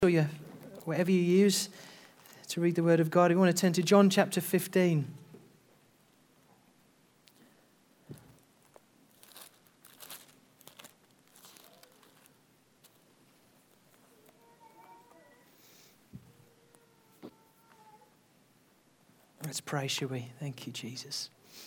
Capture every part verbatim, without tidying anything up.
Or your, whatever you use to read the Word of God. We want to turn to John chapter fifteen. Let's pray, shall we? Thank you, Jesus.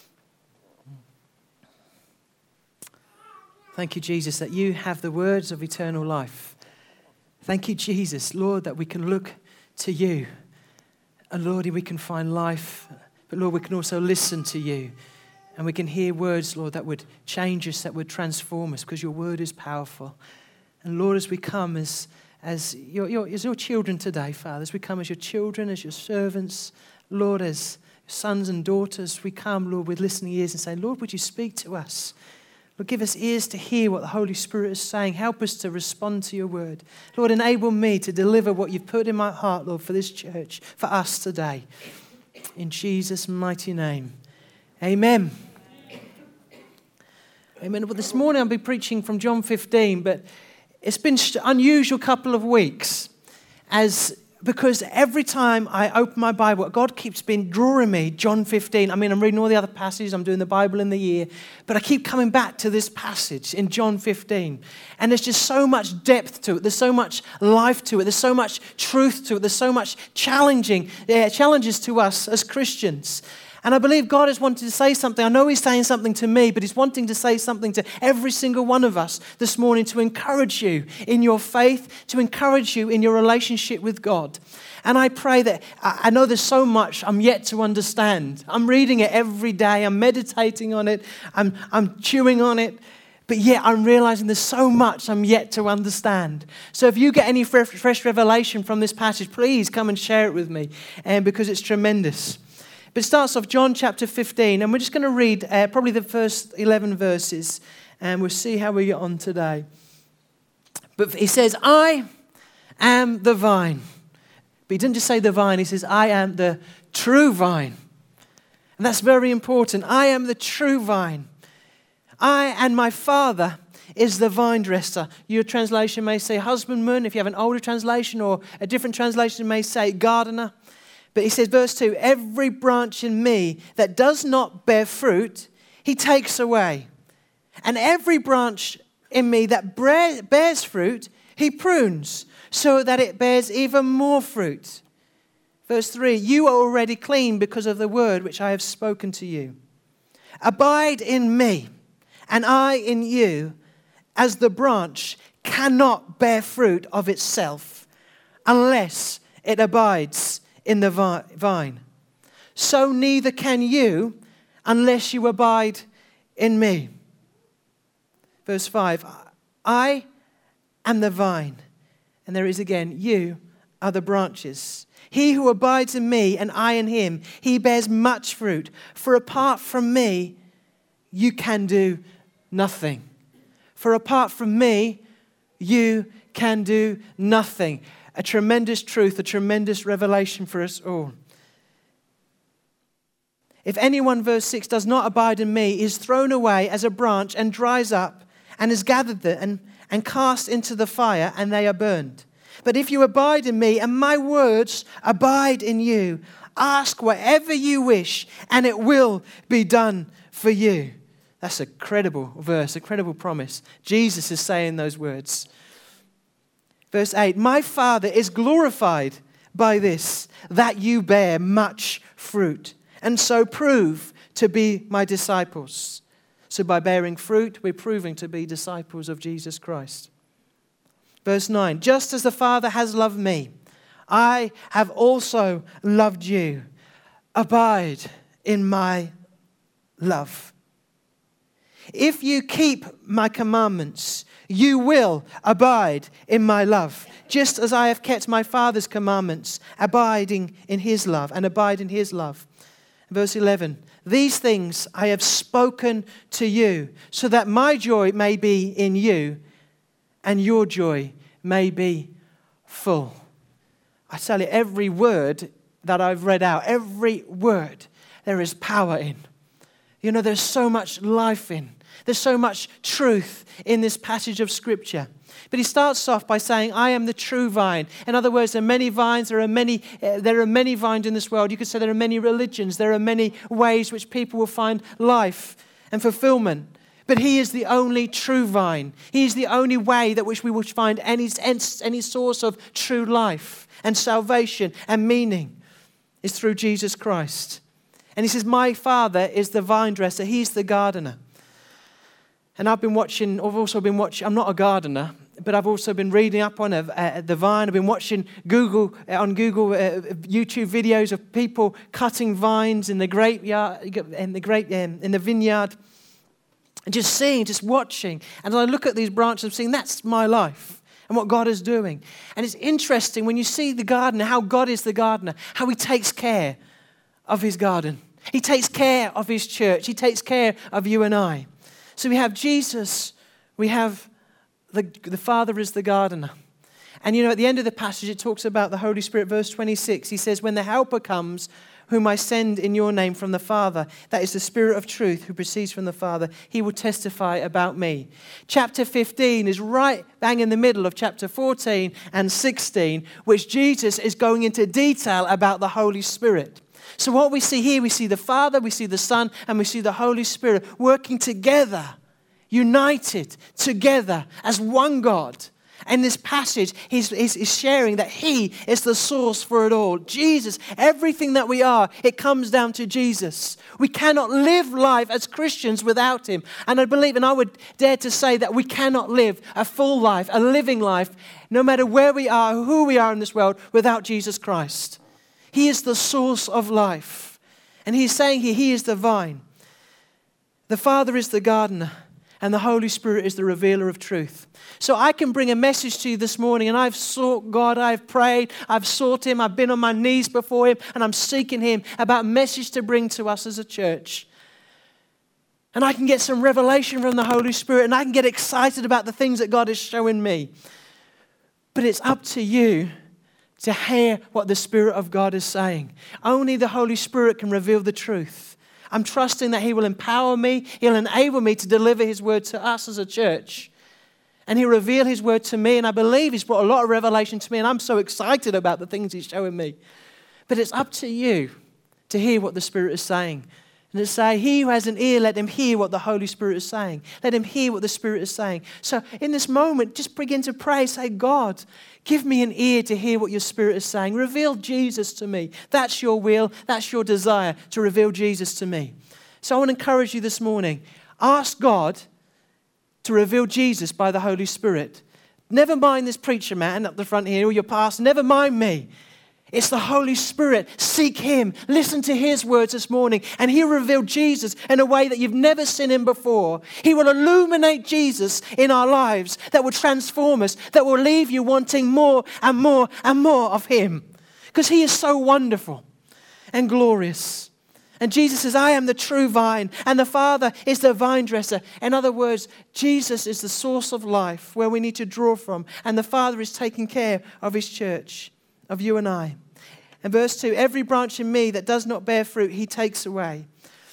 Thank you, Jesus, that you have the words of eternal life. Thank you, Jesus, Lord, that we can look to you. And Lord, we can find life. But Lord, we can also listen to you. And we can hear words, Lord, that would change us, that would transform us, because your word is powerful. And Lord, as we come as, as, your, your, as your children today, Father, as we come as your children, as your servants, Lord, as sons and daughters, we come, Lord, with listening ears and say, Lord, would you speak to us? Lord, give us ears to hear what the Holy Spirit is saying. Help us to respond to your word. Lord, enable me to deliver what you've put in my heart, Lord, for this church, for us today. In Jesus' mighty name. Amen. Amen. Well, this morning I'll be preaching from John fifteen, but it's been an unusual couple of weeks as because every time I open my Bible, God keeps been drawing me, John fifteen. I mean, I'm reading all the other passages. I'm doing the Bible in the year. But I keep coming back to this passage in John fifteen. And there's just so much depth to it. There's so much life to it. There's so much truth to it. There's so much challenging uh, challenges to us as Christians. And I believe God is wanting to say something. I know he's saying something to me, but he's wanting to say something to every single one of us this morning to encourage you in your faith, to encourage you in your relationship with God. And I pray that, I know there's so much I'm yet to understand. I'm reading it every day. I'm meditating on it. I'm, I'm chewing on it. But yet I'm realizing there's so much I'm yet to understand. So if you get any fresh, fresh revelation from this passage, please come and share it with me, and because it's tremendous. But it starts off John chapter fifteen, and we're just going to read uh, probably the first eleven verses, and we'll see how we get on today. But he says, I am the vine. But he didn't just say the vine, he says, I am the true vine. And that's very important. I am the true vine. I and my Father is the vine dresser. Your translation may say husbandman, if you have an older translation, or a different translation may say gardener. But he says, verse two, every branch in me that does not bear fruit, he takes away. And every branch in me that bears fruit, he prunes, so that it bears even more fruit. Verse three, you are already clean because of the word which I have spoken to you. Abide in me, and I in you, as the branch cannot bear fruit of itself, unless it abides in the vine. So neither can you unless you abide in me. Verse five, I am the vine, and there is again, you are the branches. He who abides in me and I in him, he bears much fruit. For apart from me, you can do nothing. For apart from me, you can do nothing. A tremendous truth, a tremendous revelation for us all. If anyone, verse six, does not abide in me, is thrown away as a branch and dries up, and is gathered there and, and cast into the fire, and they are burned. But if you abide in me, and my words abide in you, ask whatever you wish, and it will be done for you. That's a credible verse, a credible promise. Jesus is saying those words. Verse eight, my Father is glorified by this, that you bear much fruit, and so prove to be my disciples. So by bearing fruit, we're proving to be disciples of Jesus Christ. Verse nine, just as the Father has loved me, I have also loved you. Abide in my love. If you keep my commandments, you will abide in my love, just as I have kept my Father's commandments, abiding in his love, and abide in his love. Verse eleven, these things I have spoken to you, so that my joy may be in you, and your joy may be full. I tell you, every word that I've read out, every word, there is power in. You know, there's so much life in. There's so much truth in this passage of Scripture. But he starts off by saying, I am the true vine. In other words, there are many vines, there are many, uh, there are many vines in this world. You could say there are many religions, there are many ways which people will find life and fulfillment. But he is the only true vine. He is the only way that which we will find any, any source of true life and salvation and meaning is through Jesus Christ. And he says, my Father is the vine dresser. He's the gardener. And I've been watching, I've also been watching, I'm not a gardener, but I've also been reading up on uh, uh, the vine. I've been watching Google, uh, on Google, uh, YouTube videos of people cutting vines in the grape yard, in the grape, um, in the vineyard. And just seeing, just watching. And I look at these branches, I'm seeing that's my life and what God is doing. And it's interesting when you see the gardener, how God is the gardener, how he takes care of his garden. He takes care of his church. He takes care of you and I. So we have Jesus, we have the, the Father is the gardener. And you know, at the end of the passage, it talks about the Holy Spirit, verse twenty-six. He says, when the Helper comes, whom I send in your name from the Father, that is the Spirit of truth who proceeds from the Father, he will testify about me. Chapter fifteen is right bang in the middle of chapter fourteen and sixteen, which Jesus is going into detail about the Holy Spirit. So what we see here, we see the Father, we see the Son, and we see the Holy Spirit working together, united together as one God. In this passage, he's, he's, he's sharing that he is the source for it all. Jesus, everything that we are, it comes down to Jesus. We cannot live life as Christians without him. And I believe, and I would dare to say that we cannot live a full life, a living life, no matter where we are, who we are in this world, without Jesus Christ. He is the source of life. And he's saying here, he is the vine. The Father is the gardener. And the Holy Spirit is the revealer of truth. So I can bring a message to you this morning, and I've sought God, I've prayed, I've sought him, I've been on my knees before him, and I'm seeking him about a message to bring to us as a church. And I can get some revelation from the Holy Spirit, and I can get excited about the things that God is showing me. But it's up to you to hear what the Spirit of God is saying. Only the Holy Spirit can reveal the truth. I'm trusting that he will empower me. He'll enable me to deliver his word to us as a church. And he'll reveal his word to me. And I believe he's brought a lot of revelation to me. And I'm so excited about the things he's showing me. But it's up to you to hear what the Spirit is saying. And to say, he who has an ear, let him hear what the Holy Spirit is saying. Let him hear what the Spirit is saying. So in this moment, just begin to pray. Say, God, give me an ear to hear what your Spirit is saying. Reveal Jesus to me. That's your will. That's your desire, to reveal Jesus to me. So I want to encourage you this morning. Ask God to reveal Jesus by the Holy Spirit. Never mind this preacher man up the front here or your pastor. Never mind me. It's the Holy Spirit. Seek him. Listen to his words this morning. And he'll reveal Jesus in a way that you've never seen him before. He will illuminate Jesus in our lives that will transform us, that will leave you wanting more and more and more of him. Because he is so wonderful and glorious. And Jesus says, I am the true vine, and the Father is the vine dresser. In other words, Jesus is the source of life where we need to draw from. And the Father is taking care of his church, of you and I. And verse two, every branch in me that does not bear fruit, he takes away.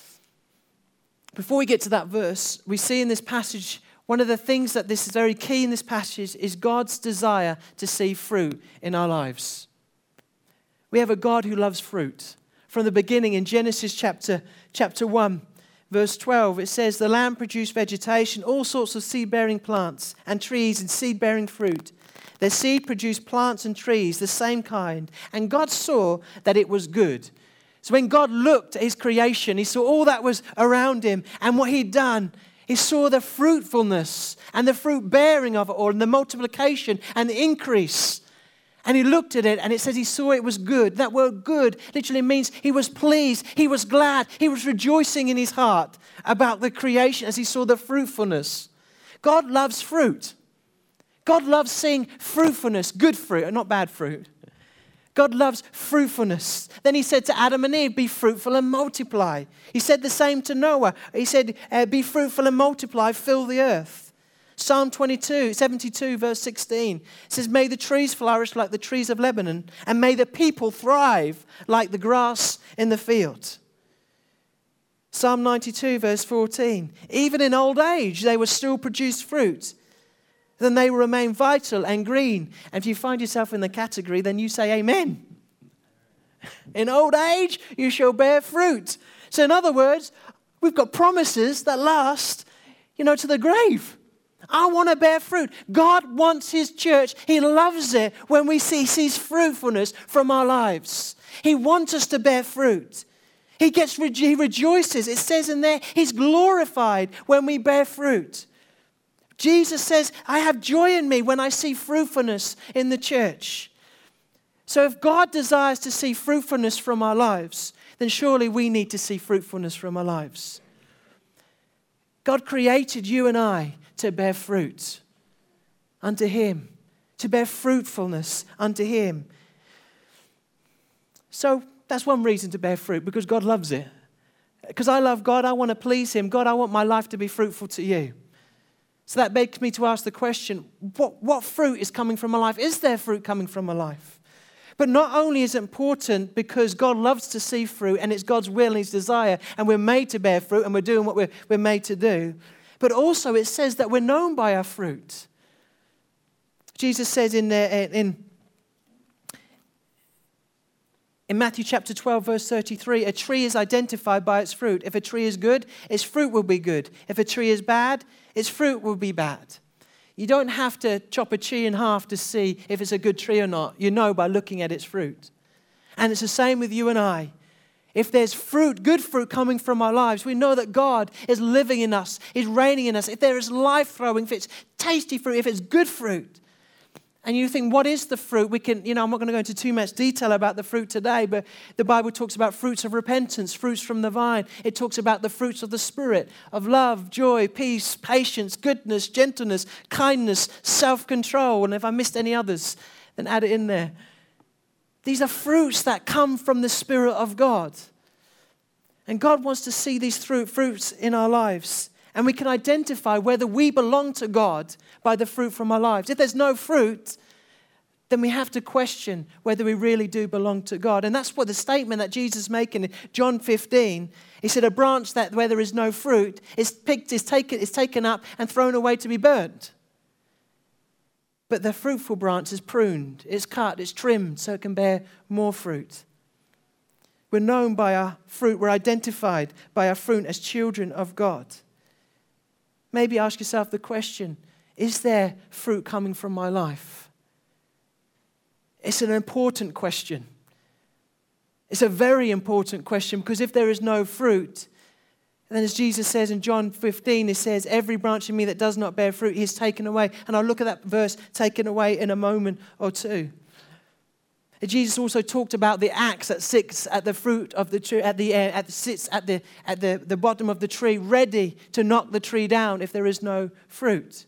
Before we get to that verse, we see in this passage, one of the things that this is very key in this passage is God's desire to see fruit in our lives. We have a God who loves fruit. From the beginning in Genesis chapter, chapter one, verse twelve, it says, the land produced vegetation, all sorts of seed-bearing plants and trees and seed-bearing fruit. Their seed produced plants and trees, the same kind. And God saw that it was good. So when God looked at his creation, he saw all that was around him and what he'd done. He saw the fruitfulness and the fruit bearing of it all and the multiplication and the increase. And he looked at it and it says he saw it was good. That word good literally means he was pleased, he was glad, he was rejoicing in his heart about the creation as he saw the fruitfulness. God loves fruit. God loves seeing fruitfulness, good fruit, not bad fruit. God loves fruitfulness. Then he said to Adam and Eve, be fruitful and multiply. He said the same to Noah. He said, uh, be fruitful and multiply, fill the earth. Psalm twenty-two, seventy-two, verse sixteen says, may the trees flourish like the trees of Lebanon, and may the people thrive like the grass in the field. Psalm ninety-two, verse fourteen, even in old age, they will still produce fruit. then they will remain vital and green. And if you find yourself in the category, then you say amen. In old age, you shall bear fruit. So in other words, we've got promises that last, you know, to the grave. I want to bear fruit. God wants his church. He loves it when we see sees fruitfulness from our lives. He wants us to bear fruit. He gets he rejoices. It says in there, he's glorified when we bear fruit. Jesus says, I have joy in me when I see fruitfulness in the church. So if God desires to see fruitfulness from our lives, then surely we need to see fruitfulness from our lives. God created you and I to bear fruit unto him, to bear fruitfulness unto him. So that's one reason to bear fruit, because God loves it. Because I love God, I want to please him. God, I want my life to be fruitful to you. So that begs me to ask the question, what, what fruit is coming from my life? Is there fruit coming from my life? But not only is it important because God loves to see fruit and it's God's will and his desire and we're made to bear fruit and we're doing what we're, we're made to do, but also it says that we're known by our fruit. Jesus says in, there, in, in Matthew chapter twelve, verse thirty-three, a tree is identified by its fruit. If a tree is good, its fruit will be good. If a tree is bad, its fruit will be bad. You don't have to chop a tree in half to see if it's a good tree or not. You know by looking at its fruit. And it's the same with you and I. If there's fruit, good fruit coming from our lives, we know that God is living in us, is reigning in us. If there is life-throwing, if it's tasty fruit, if it's good fruit. And you think, what is the fruit? We can, you know, I'm not going to go into too much detail about the fruit today, but the Bible talks about fruits of repentance, fruits from the vine. It talks about the fruits of the Spirit, of love, joy, peace, patience, goodness, gentleness, kindness, self-control. And if I missed any others, then add it in there. These are fruits that come from the Spirit of God. And God wants to see these fruits in our lives. And we can identify whether we belong to God by the fruit from our lives. If there's no fruit, then we have to question whether we really do belong to God. And that's what the statement that Jesus is making in John fifteen. He said, a branch that where there is no fruit is picked, is taken, is taken up and thrown away to be burnt. But the fruitful branch is pruned, it's cut, it's trimmed so it can bear more fruit. We're known by our fruit. We're identified by our fruit as children of God. Maybe ask yourself the question, is there fruit coming from my life? It's an important question. It's a very important question because if there is no fruit, then as Jesus says in John fifteen, he says, every branch in me that does not bear fruit, he is taken away. And I'll look at that verse, taken away, in a moment or two. Jesus also talked about the axe that sits at the fruit of the tree, at the end, at the, sits at the at the, the bottom of the tree, ready to knock the tree down if there is no fruit.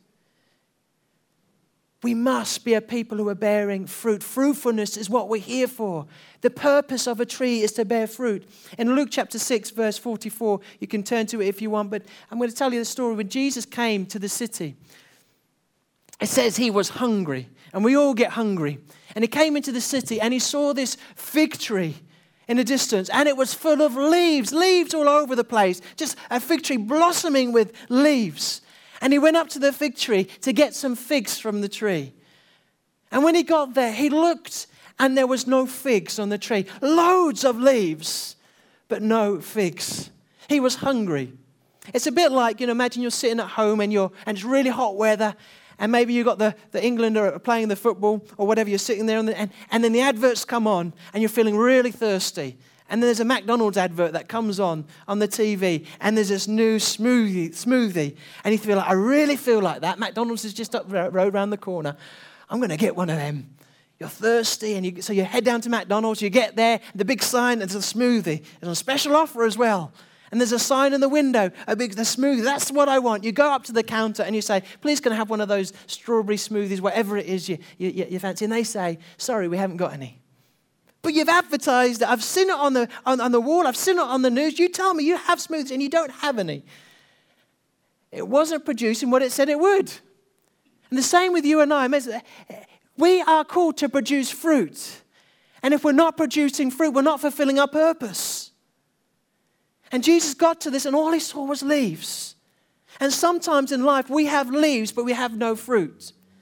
We must be a people who are bearing fruit. Fruitfulness is what we're here for. The purpose of a tree is to bear fruit. In Luke chapter six, verse forty-four, you can turn to it if you want, but I'm going to tell you the story. When Jesus came to the city, it says he was hungry, and we all get hungry. And he came into the city and he saw this fig tree in the distance, and it was full of leaves, leaves all over the place, just a fig tree blossoming with leaves. And he went up to the fig tree to get some figs from the tree. And when he got there, he looked and there was no figs on the tree. Loads of leaves, but no figs. He was hungry. It's a bit like, you know, imagine you're sitting at home and you're and it's really hot weather. And maybe you've got the, the England are playing the football or whatever, you're sitting there, the, and, and then the adverts come on and you're feeling really thirsty. And then there's a McDonald's advert that comes on on the T V, and there's this new smoothie, smoothie. And you feel like, I really feel like that. McDonald's is just up the road around the corner. I'm going to get one of them. You're thirsty, and you, so you head down to McDonald's, you get there, the big sign, there's a smoothie. There's a special offer as well. And there's a sign in the window, a big the smoothie. That's what I want. You go up to the counter and you say, please can I have one of those strawberry smoothies, whatever it is you, you, you fancy. And they say, sorry, we haven't got any. But you've advertised it. I've seen it on the, on, on the wall. I've seen it on the news. You tell me you have smoothies and you don't have any. It wasn't producing what it said it would. And the same with you and I. We are called to produce fruit. And if we're not producing fruit, we're not fulfilling our purpose. And Jesus got to this and all he saw was leaves. And sometimes in life we have leaves, but we have no fruit.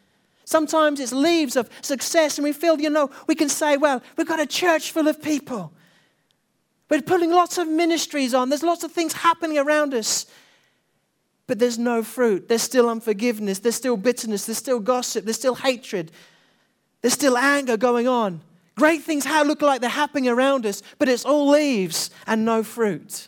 Sometimes it's leaves of success, and we feel, you know, we can say, well, we've got a church full of people. We're putting lots of ministries on. There's lots of things happening around us. But there's no fruit. There's still unforgiveness. There's still bitterness. There's still gossip. There's still hatred. There's still anger going on. Great things look like they're happening around us, but it's all leaves and no fruit.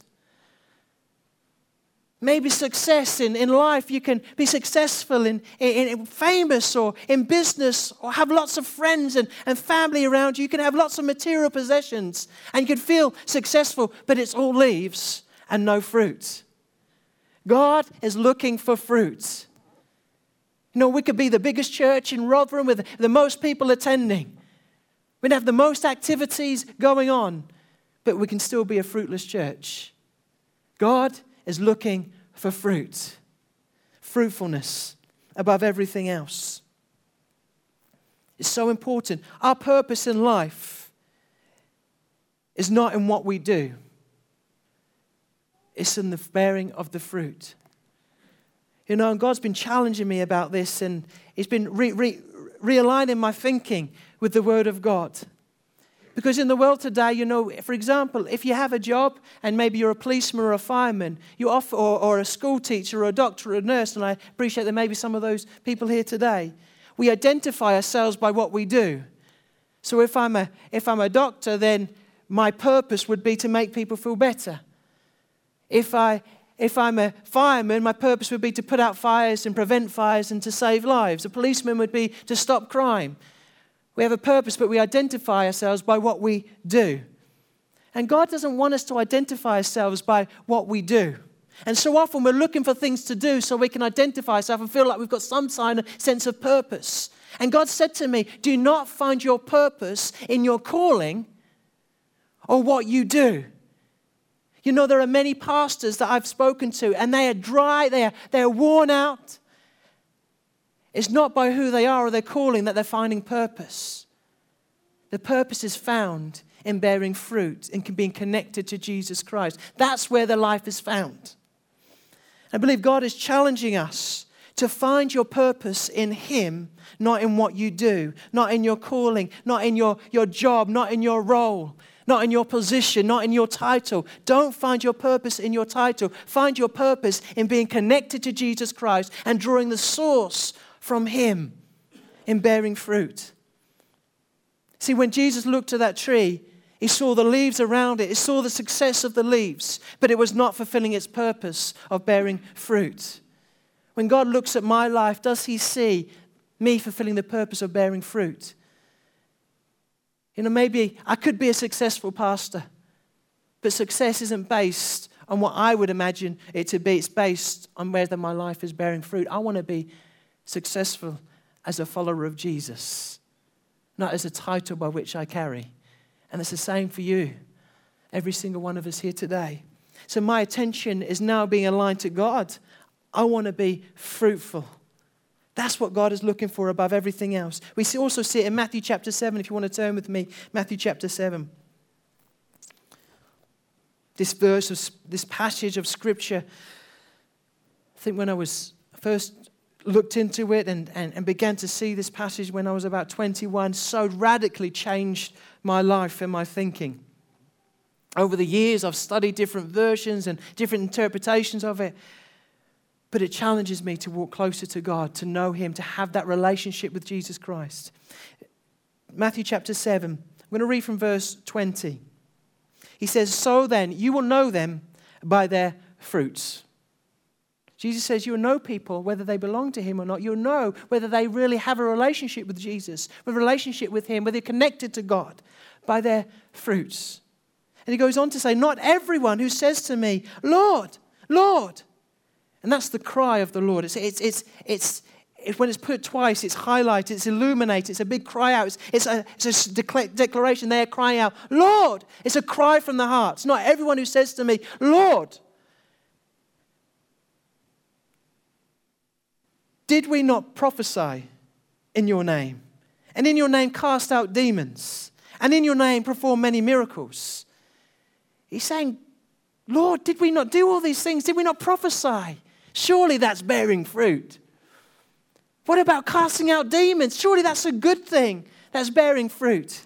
Maybe success in, in life, you can be successful in, in, in famous or in business or have lots of friends and, and family around you. You can have lots of material possessions and you can feel successful, but it's all leaves and no fruit. God is looking for fruit. You know, we could be the biggest church in Rotherham with the most people attending. We'd have the most activities going on, but we can still be a fruitless church. God is looking for fruit. Fruitfulness above everything else. It's so important. Our purpose in life is not in what we do. It's in the bearing of the fruit. You know, and God's been challenging me about this, and He's been re- re- realigning my thinking with the Word of God. Because in the world today, you know, for example, if you have a job and maybe you're a policeman or a fireman, you offer, or, or a school teacher or a doctor or a nurse, and I appreciate there may be some of those people here today, we identify ourselves by what we do. So if I'm a, if I'm a doctor, then my purpose would be to make people feel better. If, I, if I'm a fireman, my purpose would be to put out fires and prevent fires and to save lives. A policeman would be to stop crime. We have a purpose, but we identify ourselves by what we do. And God doesn't want us to identify ourselves by what we do. And so often we're looking for things to do so we can identify ourselves and feel like we've got some sign of sense of purpose. And God said to me, do not find your purpose in your calling or what you do. You know, there are many pastors that I've spoken to, and they are dry, they are, they are worn out. It's not by who they are or their calling that they're finding purpose. The purpose is found in bearing fruit and being connected to Jesus Christ. That's where the life is found. I believe God is challenging us to find your purpose in Him, not in what you do, not in your calling, not in your, your job, not in your role, not in your position, not in your title. Don't find your purpose in your title. Find your purpose in being connected to Jesus Christ and drawing the source from Him in bearing fruit. See, when Jesus looked at that tree, He saw the leaves around it. He saw the success of the leaves, but it was not fulfilling its purpose of bearing fruit. When God looks at my life, does He see me fulfilling the purpose of bearing fruit? You know, maybe I could be a successful pastor, but success isn't based on what I would imagine it to be. It's based on whether my life is bearing fruit. I want to be successful as a follower of Jesus, not as a title by which I carry. And it's the same for you, every single one of us here today. So my attention is now being aligned to God. I want to be fruitful. That's what God is looking for above everything else. We also see it in Matthew chapter seven, if you want to turn with me, Matthew chapter seven. This verse, of, this passage of Scripture, I think when I was first looked into it and, and, and began to see this passage when I was about twenty-one, so radically changed my life and my thinking. Over the years, I've studied different versions and different interpretations of it. But it challenges me to walk closer to God, to know Him, to have that relationship with Jesus Christ. Matthew chapter seven, I'm going to read from verse twenty. He says, so then, you will know them by their fruits. Jesus says you'll know people, whether they belong to Him or not. You'll know whether they really have a relationship with Jesus, a relationship with Him, whether they're connected to God, by their fruits. And He goes on to say, not everyone who says to me, Lord, Lord. And that's the cry of the Lord. It's, it's, it's, it's, it's when it's put twice, it's highlighted, it's illuminated, it's a big cry out. It's, it's a, it's a decla- declaration. They're crying out, Lord. It's a cry from the heart. It's not everyone who says to me, Lord. Did we not prophesy in your name? And in your name cast out demons? And in your name perform many miracles? He's saying, Lord, did we not do all these things? Did we not prophesy? Surely that's bearing fruit. What about casting out demons? Surely that's a good thing. That's bearing fruit.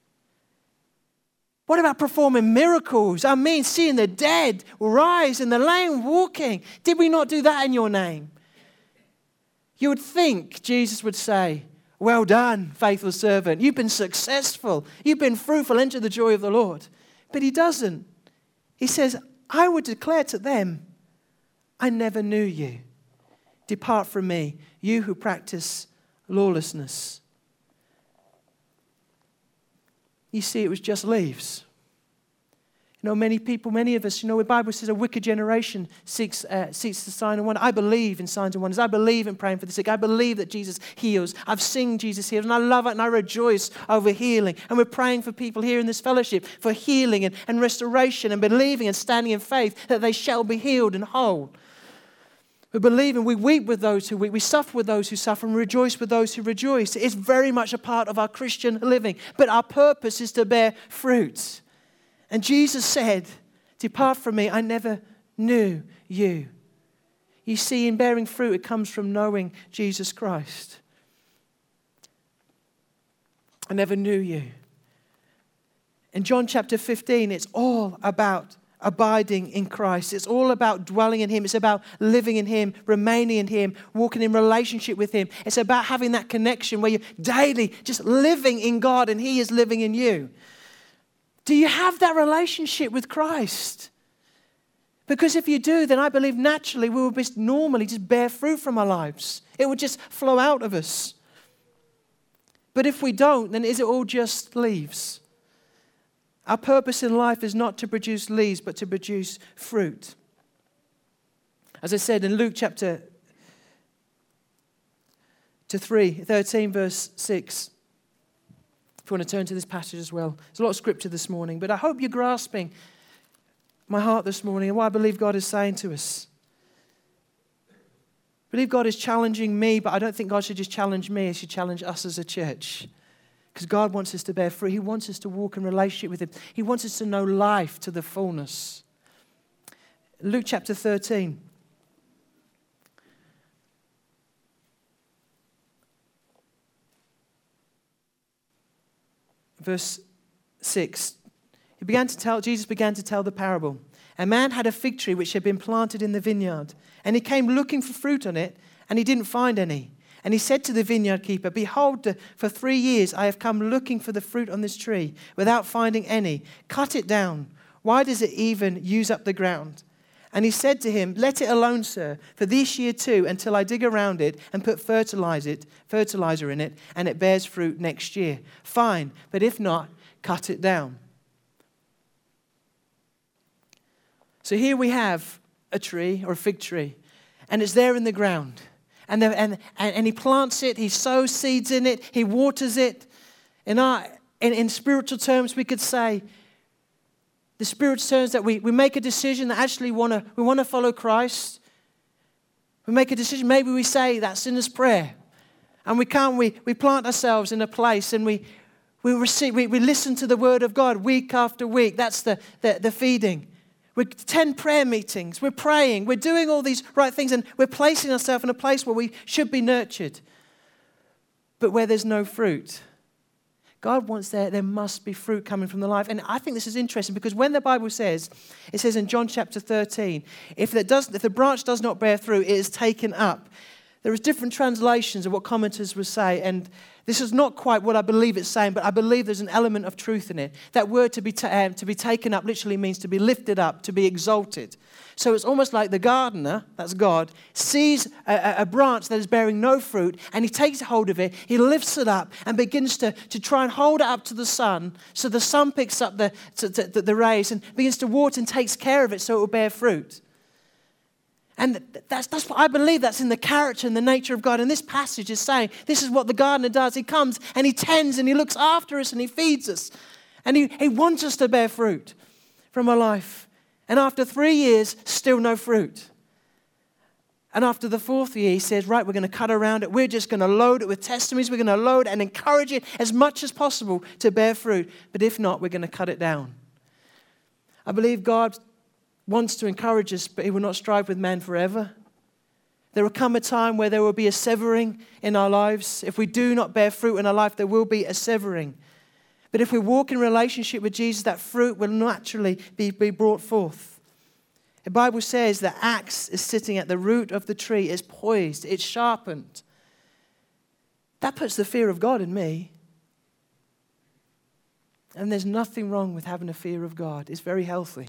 What about performing miracles? I mean, seeing the dead rise and the lame walking. Did we not do that in your name? You would think Jesus would say, well done, faithful servant. You've been successful. You've been fruitful. Enter the joy of the Lord. But he doesn't. He says, I would declare to them, I never knew you. Depart from me, you who practice lawlessness. You see, it was just leaves. You know, many people, many of us, you know, the Bible says a wicked generation seeks uh, seeks the sign and wonder. I believe in signs and wonders. I believe in praying for the sick. I believe that Jesus heals. I've seen Jesus heal, and I love it, and I rejoice over healing. And we're praying for people here in this fellowship for healing and, and restoration and believing and standing in faith that they shall be healed and whole. We believe and we weep with those who weep. We suffer with those who suffer and rejoice with those who rejoice. It's very much a part of our Christian living. But our purpose is to bear fruit. And Jesus said, depart from me, I never knew you. You see, in bearing fruit, it comes from knowing Jesus Christ. I never knew you. In John chapter fifteen, it's all about abiding in Christ. It's all about dwelling in Him. It's about living in Him, remaining in Him, walking in relationship with Him. It's about having that connection where you're daily just living in God and He is living in you. Do you have that relationship with Christ? Because if you do, then I believe naturally we will just normally just bear fruit from our lives. It will just flow out of us. But if we don't, then is it all just leaves? Our purpose in life is not to produce leaves, but to produce fruit. As I said in Luke chapter to three, thirteen, verse six. If you want to turn to this passage as well. There's a lot of scripture this morning, but I hope you're grasping my heart this morning and what I believe God is saying to us. I believe God is challenging me, but I don't think God should just challenge me. He should challenge us as a church. Because God wants us to bear fruit. He wants us to walk in relationship with Him. He wants us to know life to the fullness. Luke chapter thirteen. Verse six. He began to tell, Jesus began to tell the parable. A man had a fig tree which had been planted in the vineyard, and he came looking for fruit on it, and he didn't find any. And he said to the vineyard keeper, behold, for three years I have come looking for the fruit on this tree, without finding any. Cut it down. Why does it even use up the ground? And he said to him, let it alone, sir, for this year too, until I dig around it and put fertilize it, fertilizer in it, and it bears fruit next year. Fine, but if not, cut it down. So here we have a tree or a fig tree, and it's there in the ground. And, the, and, and, and he plants it, he sows seeds in it, he waters it. In, our, in, in spiritual terms, we could say, the spiritual terms that we, we make a decision that actually wanna, we want to follow Christ. We make a decision, maybe we say that sinner's prayer. And we come, we, we plant ourselves in a place and we, we, receive, we, we listen to the word of God week after week. That's the, the, the feeding. We attend prayer meetings, we're praying, we're doing all these right things, and we're placing ourselves in a place where we should be nurtured. But where there's no fruit, God wants there, there must be fruit coming from the life. And I think this is interesting because when the Bible says, it says in John chapter thirteen, if, it does, if the branch does not bear fruit, it is taken up. There is different translations of what commenters would say, and this is not quite what I believe it's saying, but I believe there's an element of truth in it. That word to be, ta- um, to be taken up literally means to be lifted up, to be exalted. So it's almost like the gardener, that's God, sees a, a branch that is bearing no fruit, and he takes hold of it, he lifts it up, and begins to, to try and hold it up to the sun, so the sun picks up the, to, to, the rays and begins to water and takes care of it so it will bear fruit. And that's, that's what I believe that's in the character and the nature of God. And this passage is saying this is what the gardener does. He comes and he tends and he looks after us and he feeds us. And he, he wants us to bear fruit from our life. And after three years, still no fruit. And after the fourth year, he says, right, we're going to cut around it. We're just going to load it with testimonies. We're going to load and encourage it as much as possible to bear fruit. But if not, we're going to cut it down. I believe God wants to encourage us, but He will not strive with man forever. There will come a time where there will be a severing in our lives. If we do not bear fruit in our life, there will be a severing. But if we walk in relationship with Jesus, that fruit will naturally be, be brought forth. The Bible says the axe is sitting at the root of the tree. It's poised. It's sharpened. That puts the fear of God in me. And there's nothing wrong with having a fear of God. It's very healthy.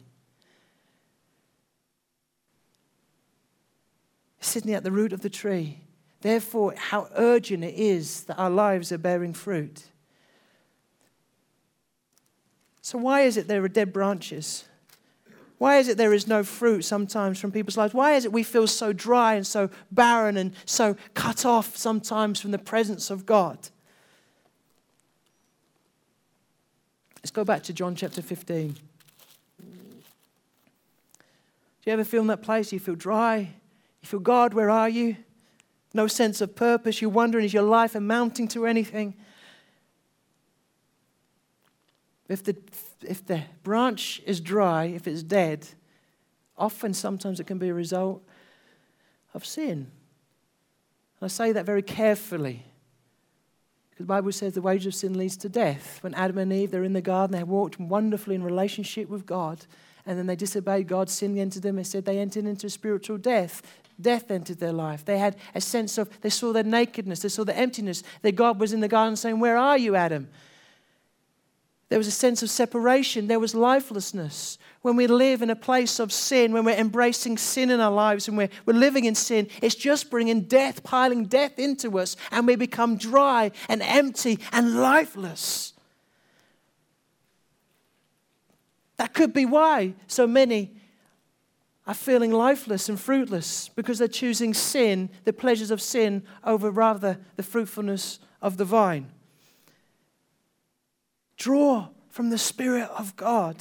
It's sitting at the root of the tree. Therefore, how urgent it is that our lives are bearing fruit. So why is it there are dead branches? Why is it there is no fruit sometimes from people's lives? Why is it we feel so dry and so barren and so cut off sometimes from the presence of God? Let's go back to John chapter fifteen. Do you ever feel in that place? You feel dry? You feel, God, where are you? No sense of purpose. You're wondering, is your life amounting to anything? If the, if the branch is dry, if it's dead, often sometimes it can be a result of sin. I say that very carefully. Because the Bible says the wages of sin leads to death. When Adam and Eve, they're in the garden, they walked wonderfully in relationship with God, and then they disobeyed God, sin entered them, and said they entered into spiritual death. Death entered their life. They had a sense of, they saw their nakedness, they saw their emptiness. Their God was in the garden saying, where are you, Adam? There was a sense of separation. There was lifelessness. When we live in a place of sin, when we're embracing sin in our lives and we're, we're living in sin, it's just bringing death, piling death into us, and we become dry and empty and lifeless. That could be why so many are feeling lifeless and fruitless, because they're choosing sin, the pleasures of sin, over rather the fruitfulness of the vine. Draw from the Spirit of God.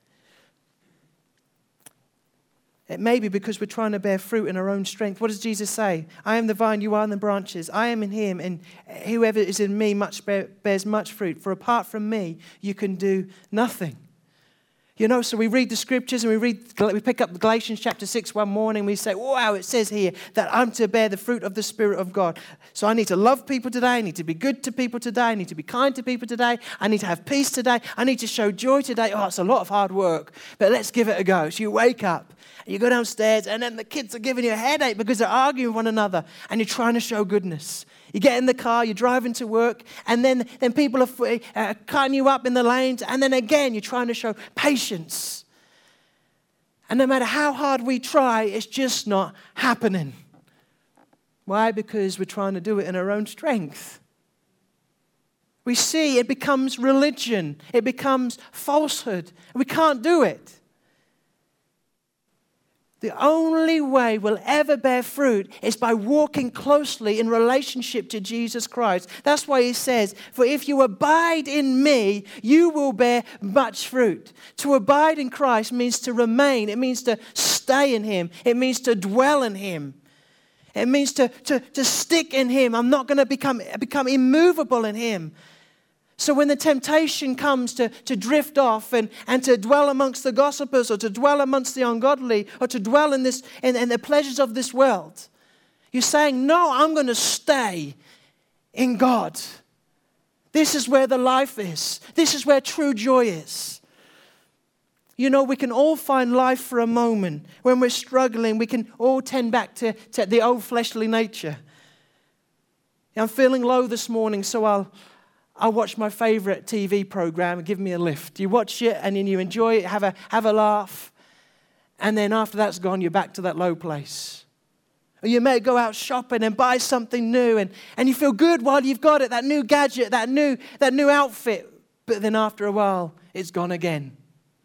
It may be because we're trying to bear fruit in our own strength. What does Jesus say? I am the vine, you are the branches. I am in him, and whoever is in me much bear, bears much fruit. For apart from me, you can do nothing. You know, so we read the scriptures and we read, we pick up Galatians chapter six one morning. We say, wow, it says here that I'm to bear the fruit of the Spirit of God. So I need to love people today. I need to be good to people today. I need to be kind to people today. I need to have peace today. I need to show joy today. Oh, it's a lot of hard work, but let's give it a go. So you wake up, and you go downstairs, and then the kids are giving you a headache because they're arguing with one another, and you're trying to show goodness. You get in the car, you're driving to work, and then, then people are uh, cutting you up in the lanes, and then again, you're trying to show patience. And no matter how hard we try, it's just not happening. Why? Because we're trying to do it in our own strength. We see it becomes religion. It becomes falsehood. We can't do it. The only way we'll ever bear fruit is by walking closely in relationship to Jesus Christ. That's why he says, for if you abide in me, you will bear much fruit. To abide in Christ means to remain. It means to stay in him. It means to dwell in him. It means to, to, to stick in him. I'm not going to become, become immovable in him. So when the temptation comes to, to drift off and, and to dwell amongst the gossipers, or to dwell amongst the ungodly, or to dwell in this in, in the pleasures of this world, you're saying, no, I'm going to stay in God. This is where the life is. This is where true joy is. You know, we can all find life for a moment. When we're struggling, we can all tend back to, to the old fleshly nature. I'm feeling low this morning, so I'll... I'll watch my favorite T V program and give me a lift. You watch it and then you enjoy it, have a, have a laugh. And then after that's gone, you're back to that low place. Or you may go out shopping and buy something new and, and you feel good while you've got it, that new gadget, that new, that new outfit. But then after a while, it's gone again.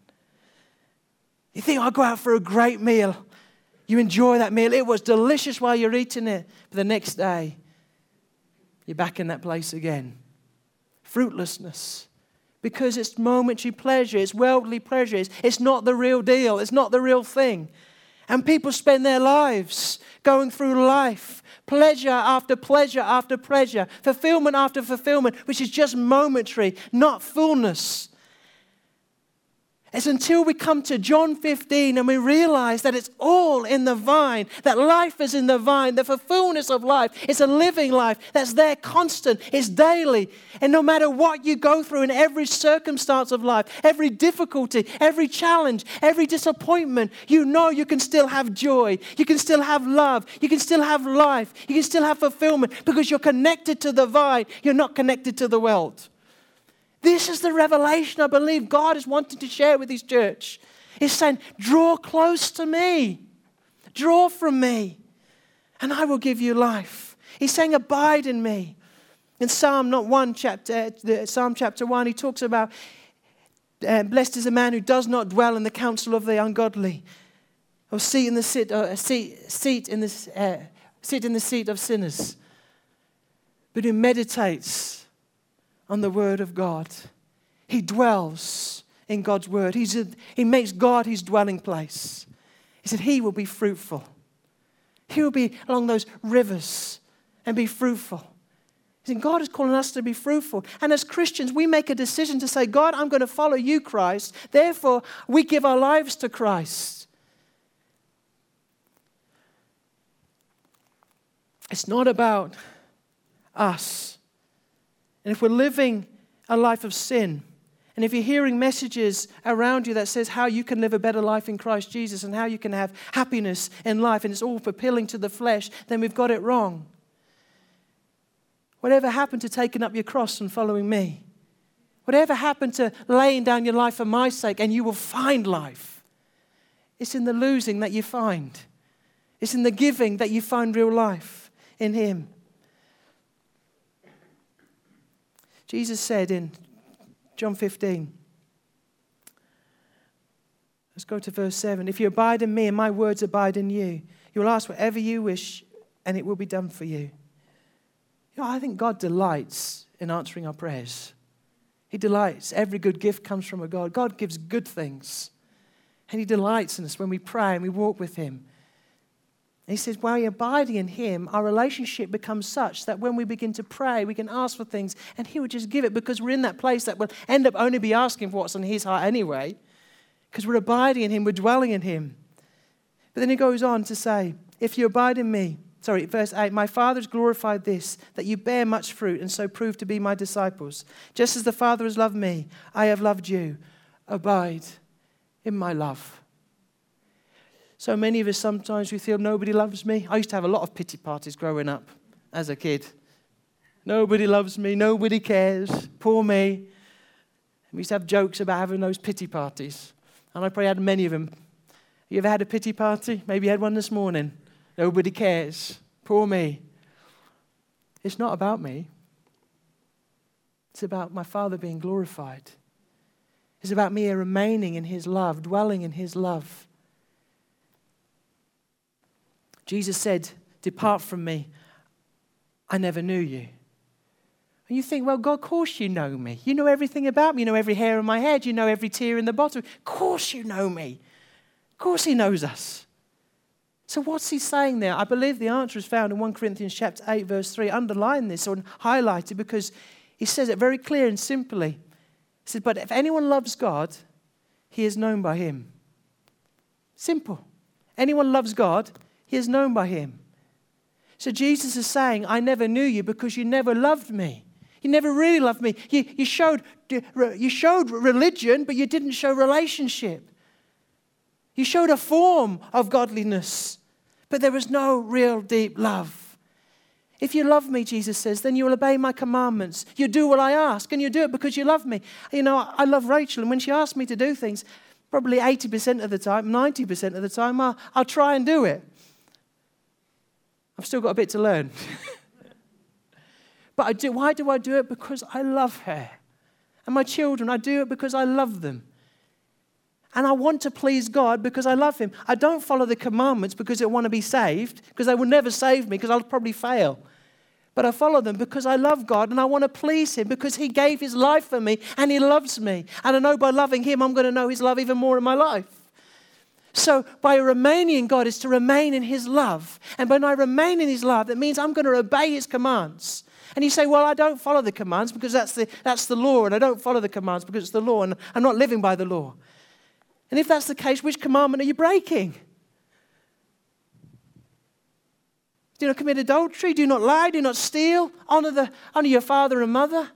You think, I'll go out for a great meal. You enjoy that meal. It was delicious while you're eating it. But the next day, you're back in that place again. Fruitlessness, because it's momentary pleasure, it's worldly pleasure, it's, it's not the real deal, it's not the real thing. And people spend their lives going through life, pleasure after pleasure after pleasure, fulfillment after fulfillment, which is just momentary, not fullness. It's until we come to John fifteen and we realize that it's all in the vine, that life is in the vine, that the fullness of life is a living life that's there constant, it's daily. And no matter what you go through in every circumstance of life, every difficulty, every challenge, every disappointment, you know you can still have joy, you can still have love, you can still have life, you can still have fulfillment because you're connected to the vine, you're not connected to the world. This is the revelation I believe God is wanting to share with His church. He's saying, draw close to me. Draw from me, and I will give you life. He's saying, abide in me. In Psalm, not one chapter, Psalm chapter one, he talks about, uh, blessed is a man who does not dwell in the counsel of the ungodly, or seat in the seat, or seat, seat in the uh, sit in the seat of sinners, but who meditates on the word of God. He dwells in God's word. He's a, he makes God his dwelling place. He said he will be fruitful. He will be along those rivers and be fruitful. He said God is calling us to be fruitful. And as Christians, we make a decision to say, God, I'm going to follow you, Christ. Therefore, we give our lives to Christ. It's not about us. And if we're living a life of sin, and if you're hearing messages around you that says how you can live a better life in Christ Jesus and how you can have happiness in life and it's all fulfilling to the flesh, then we've got it wrong. Whatever happened to taking up your cross and following me? Whatever happened to laying down your life for my sake and you will find life? It's in the losing that you find. It's in the giving that you find real life in Him. Jesus said in John fifteen, let's go to verse seven. If you abide in me and my words abide in you, you will ask whatever you wish and it will be done for you. You know, I think God delights in answering our prayers. He delights. Every good gift comes from a God. God gives good things. And He delights in us when we pray and we walk with Him. And He says, while you're abiding in Him, our relationship becomes such that when we begin to pray, we can ask for things and He will just give it because we're in that place that we'll end up only be asking for what's on His heart anyway. Because we're abiding in Him, we're dwelling in Him. But then He goes on to say, if you abide in me, sorry, verse eight, my Father has glorified this, that you bear much fruit and so prove to be my disciples. Just as the Father has loved me, I have loved you. Abide in my love. So many of us, sometimes we feel nobody loves me. I used to have a lot of pity parties growing up as a kid. Nobody loves me. Nobody cares. Poor me. We used to have jokes about having those pity parties. And I probably had many of them. You ever had a pity party? Maybe you had one this morning. Nobody cares. Poor me. It's not about me. It's about my Father being glorified. It's about me remaining in His love, dwelling in His love. Jesus said, depart from me, I never knew you. And you think, well, God, of course you know me. You know everything about me. You know every hair on my head. You know every tear in the bottom. Of course you know me. Of course He knows us. So what's He saying there? I believe the answer is found in First Corinthians chapter eight, verse three. Underline this or highlight it because He says it very clear and simply. He said, but if anyone loves God, he is known by Him. Simple. Anyone loves God, he is known by Him. So Jesus is saying, I never knew you because you never loved me. You never really loved me. You, you, showed, you showed religion, but you didn't show relationship. You showed a form of godliness, but there was no real deep love. If you love me, Jesus says, then you will obey my commandments. You do what I ask, and you do it because you love me. You know, I love Rachel, and when she asks me to do things, probably eighty percent of the time, ninety percent of the time, I'll, I'll try and do it. I've still got a bit to learn. But I do. Why do I do it? Because I love her. And my children, I do it because I love them. And I want to please God because I love Him. I don't follow the commandments because I want to be saved, because they will never save me, because I'll probably fail. But I follow them because I love God and I want to please Him because He gave His life for me and He loves me. And I know by loving Him, I'm going to know His love even more in my life. So by remaining in God is to remain in His love. And when I remain in His love, that means I'm going to obey His commands. And you say, well, I don't follow the commands because that's the, that's the law. And I don't follow the commands because it's the law. And I'm not living by the law. And if that's the case, which commandment are you breaking? Do not commit adultery, do not lie, do not steal, honor, the, honor your father and mother.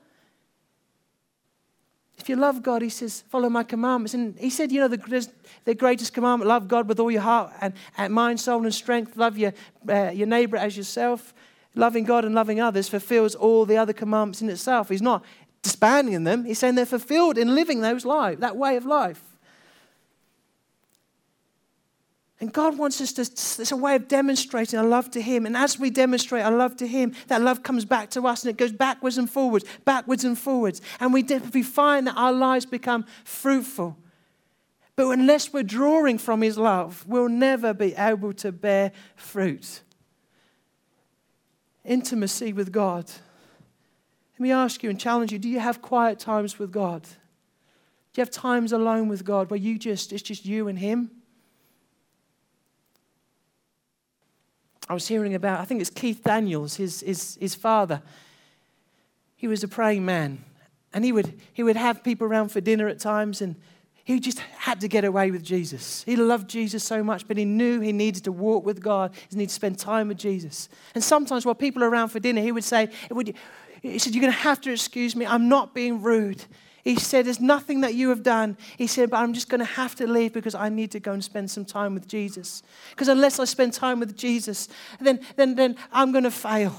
If you love God, he says, follow my commandments. And he said, you know, the, the greatest commandment, love God with all your heart and, and mind, soul, and strength. Love your, uh, your neighbor as yourself. Loving God and loving others fulfills all the other commandments in itself. He's not disbanding them. He's saying they're fulfilled in living those lives, that way of life. And God wants us to, it's a way of demonstrating our love to him. And as we demonstrate our love to him, that love comes back to us and it goes backwards and forwards, backwards and forwards. And we, we find that our lives become fruitful. But unless we're drawing from his love, we'll never be able to bear fruit. Intimacy with God. Let me ask you and challenge you, do you have quiet times with God? Do you have times alone with God where you just, it's just you and him? I was hearing about, I think it's Keith Daniels, his, his, his father. He was a praying man. And he would, he would have people around for dinner at times, and he just had to get away with Jesus. He loved Jesus so much, but he knew he needed to walk with God. He needed to spend time with Jesus. And sometimes while people are around for dinner, he would say, would, he said, you're going to have to excuse me. I'm not being rude. He said, there's nothing that you have done. He said, but I'm just going to have to leave because I need to go and spend some time with Jesus. Because unless I spend time with Jesus, then, then, then I'm going to fail.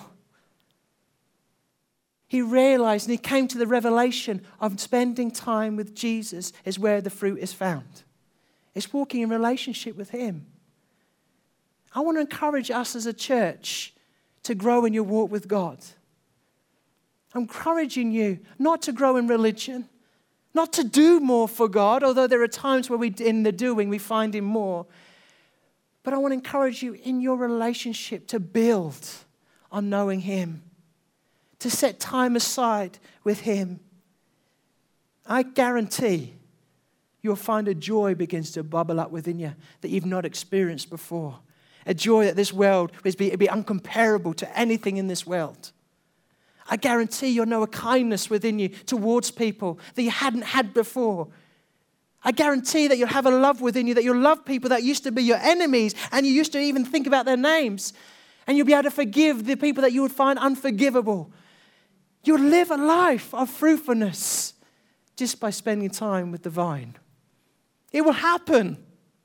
He realized and he came to the revelation of spending time with Jesus is where the fruit is found. It's walking in relationship with him. I want to encourage us as a church to grow in your walk with God. I'm encouraging you not to grow in religion, not to do more for God, although there are times where we, in the doing we find him more. But I want to encourage you in your relationship to build on knowing him, to set time aside with him. I guarantee you'll find a joy begins to bubble up within you that you've not experienced before. A joy that this world will be, be uncomparable to anything in this world. I guarantee you'll know a kindness within you towards people that you hadn't had before. I guarantee that you'll have a love within you, that you'll love people that used to be your enemies and you used to even think about their names. And you'll be able to forgive the people that you would find unforgivable. You'll live a life of fruitfulness just by spending time with the vine. It will happen.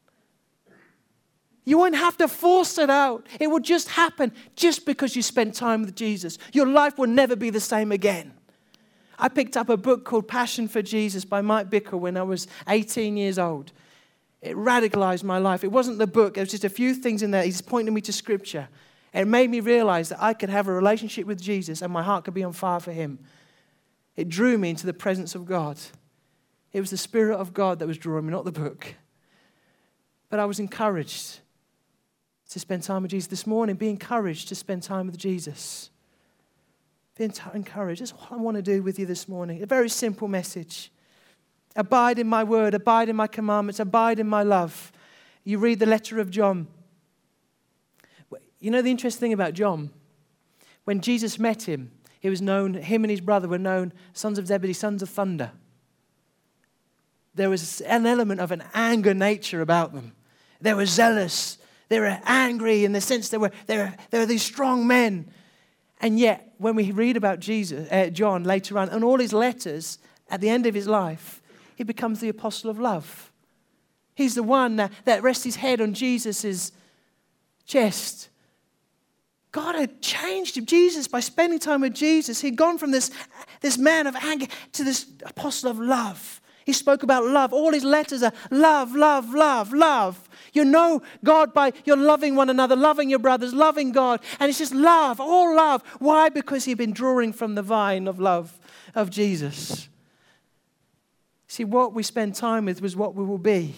You won't have to force it out. It will just happen just because you spent time with Jesus. Your life will never be the same again. I picked up a book called Passion for Jesus by Mike Bickle when I was eighteen years old. It radicalized my life. It wasn't the book. There was just a few things in there. He's pointing me to Scripture. And it made me realize that I could have a relationship with Jesus and my heart could be on fire for him. It drew me into the presence of God. It was the Spirit of God that was drawing me, not the book. But I was encouraged to spend time with Jesus this morning. Be encouraged to spend time with Jesus. Be encouraged. That's what I want to do with you this morning. A very simple message. Abide in my word. Abide in my commandments. Abide in my love. You read the letter of John. You know the interesting thing about John? When Jesus met him, he was known, him and his brother were known sons of Zebedee, sons of thunder. There was an element of an anger nature about them. They were zealous. They were angry in the sense they were, they were, they were these strong men. And yet, when we read about Jesus, uh, John later on, and all his letters, at the end of his life, he becomes the apostle of love. He's the one that, that rests his head on Jesus' chest. God had changed him. Jesus, by spending time with Jesus, he'd gone from this, this man of anger to this apostle of love. He spoke about love. All his letters are love, love, love, love. You know God by you're loving one another, loving your brothers, loving God. And it's just love, all love. Why? Because he'd been drawing from the vine of love of Jesus. See, what we spend time with was what we will be.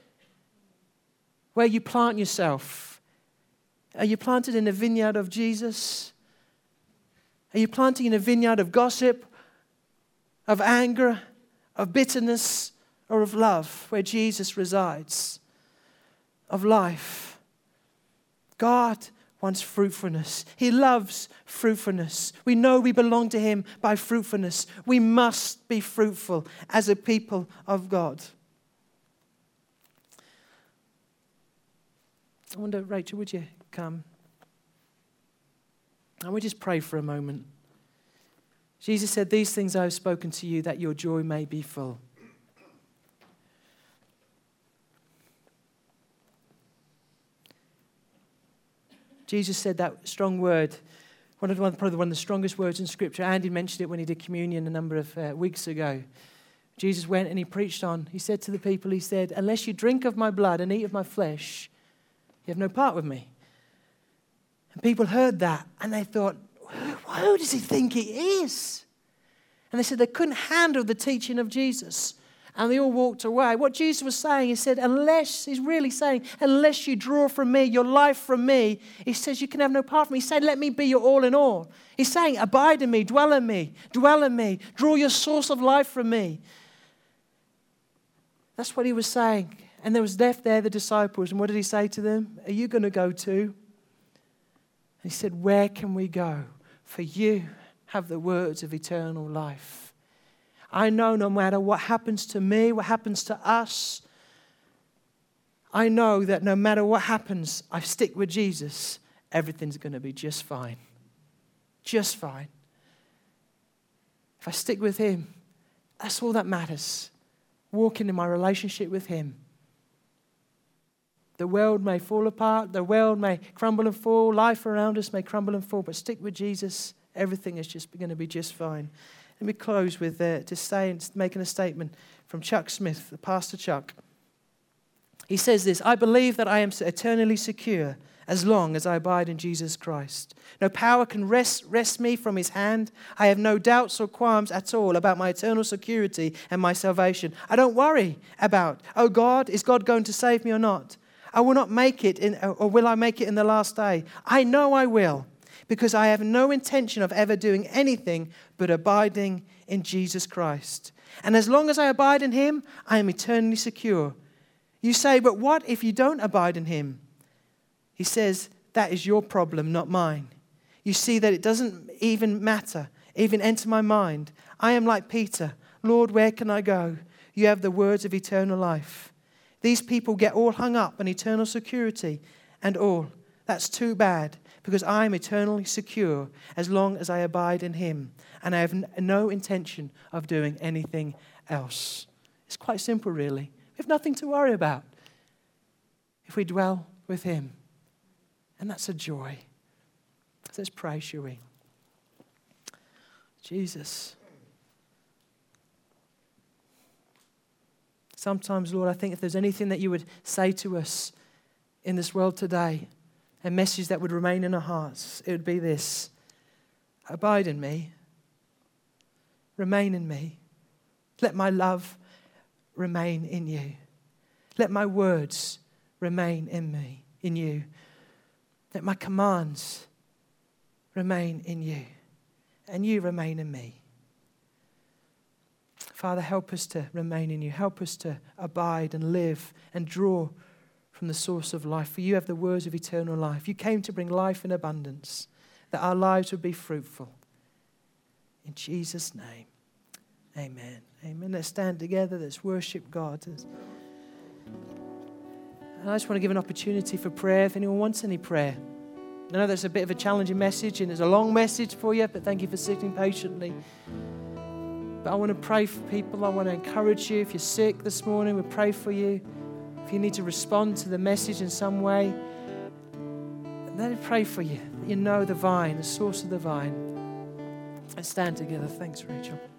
Where you plant yourself. Are you planted in a vineyard of Jesus? Are you planting in a vineyard of gossip, of anger, of bitterness, or of love, where Jesus resides, of life? God wants fruitfulness. He loves fruitfulness. We know we belong to him by fruitfulness. We must be fruitful as a people of God. I wonder, Rachel, would you come? And we just pray for a moment. Jesus said, these things I have spoken to you, that your joy may be full. Jesus said that strong word, one of the, probably one of the strongest words in Scripture. Andy mentioned it when he did communion a number of uh, weeks ago. Jesus went and he preached on. He said to the people, he said, unless you drink of my blood and eat of my flesh, you have no part with me. And people heard that and they thought, who does he think he is? And they said they couldn't handle the teaching of Jesus. And they all walked away. What Jesus was saying, he said, unless, he's really saying, unless you draw from me, your life from me, he says you can have no part from me. He said, let me be your all in all. He's saying, abide in me, dwell in me, dwell in me, draw your source of life from me. That's what he was saying. And there was left there the disciples. And what did he say to them? Are you going to go too? And he said, where can we go? For you have the words of eternal life. I know no matter what happens to me, what happens to us, I know that no matter what happens, I stick with Jesus, everything's going to be just fine. Just fine. If I stick with him, that's all that matters. Walking in my relationship with him. The world may fall apart, the world may crumble and fall, life around us may crumble and fall, but stick with Jesus, everything is just going to be just fine. Let me close with uh, just saying, making a statement from Chuck Smith, the Pastor Chuck. He says this, I believe that I am eternally secure as long as I abide in Jesus Christ. No power can wrest, wrest me from his hand. I have no doubts or qualms at all about my eternal security and my salvation. I don't worry about, oh God, is God going to save me or not? I will not make it, in, or will I make it in the last day? I know I will. Because I have no intention of ever doing anything but abiding in Jesus Christ. And as long as I abide in him, I am eternally secure. You say, but what if you don't abide in him? He says, that is your problem, not mine. You see that it doesn't even matter, even enter my mind. I am like Peter. Lord, where can I go? You have the words of eternal life. These people get all hung up on eternal security and all. That's too bad. Because I am eternally secure as long as I abide in him. And I have n- no intention of doing anything else. It's quite simple, really. We have nothing to worry about if we dwell with him. And that's a joy. So let's pray, shall we? Jesus. Sometimes, Lord, I think if there's anything that you would say to us in this world today, a message that would remain in our hearts, it would be this. Abide in me. Remain in me. Let my love remain in you. Let my words remain in me, in you. Let my commands remain in you. And you remain in me. Father, help us to remain in you. Help us to abide and live and draw from the source of life. For you have the words of eternal life. You came to bring life in abundance, that our lives would be fruitful. In Jesus' name, amen. Amen. Let's stand together. Let's worship God. And I just want to give an opportunity for prayer if anyone wants any prayer. I know that's a bit of a challenging message and it's a long message for you, but thank you for sitting patiently. But I want to pray for people. I want to encourage you. If you're sick this morning, we'll pray for you. If you need to respond to the message in some way, let me pray for you. You know the vine, the source of the vine. Let's stand together. Thanks, Rachel.